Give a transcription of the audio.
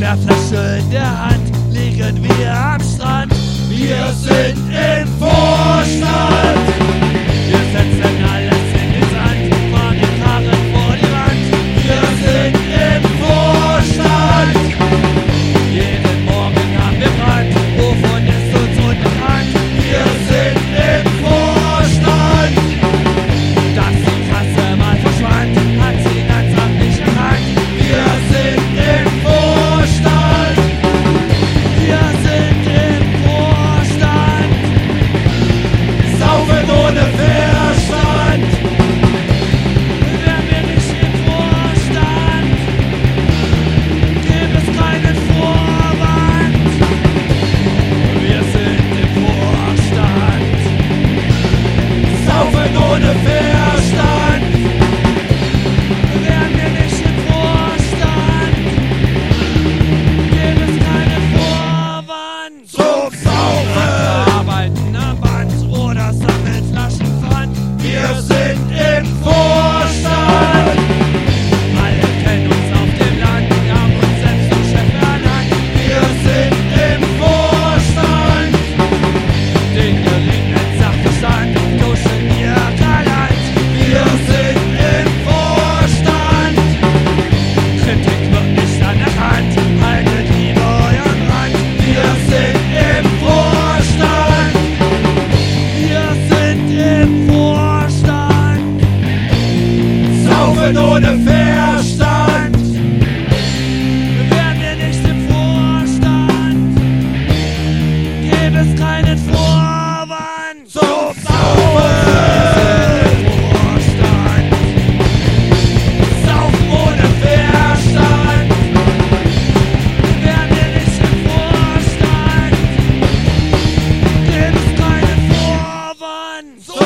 der Flasche in der Hand liegen wir am Strand. Wir sind im Vorstand. Wir setzen alles in den Sand, fahren den Karren vor die Wand. Wir sind im Vorstand. Jeden Morgen haben wir Brand, wovon ist uns unbekannt. Wir sind im Vorstand. Dass die Kasse mal verschwand, hat sie ganz ab nicht erkannt. Wir sind im Vorstand. Wir sind im Vorstand. Saufen ohne Verstand. Wären wir nicht im Vorstand, gäbe es keinen Vorwand. Wir sind im Vorstand. Saufen ohne Verstand. Wären wir nicht im Vorstand, gäbe es keinen Vorwand. Zum Saufen! Arbeiten am Band oder sammeln Flaschenpfand. Wir sind im Vorstand. Alle kennen uns auf dem Land, wir haben uns selbst zum Chef ernannt. Wir sind im Vorstand. Den gelegenen Sachverstand duschen wir galant. Wir sind im Vorstand. Kritik wird nicht anerkannt, haltet lieber euren Rand. Wir sind im Vorstand. Wir sind im Vorstand. Saufen ohne Verstand. Wären wir nicht im Vorstand, gäbe es keinen Vorwand zum Saufen. Vorstand. Saufen ohne Verstand. Wären wir nicht im Vorstand, gäbe es keinen Vorwand zum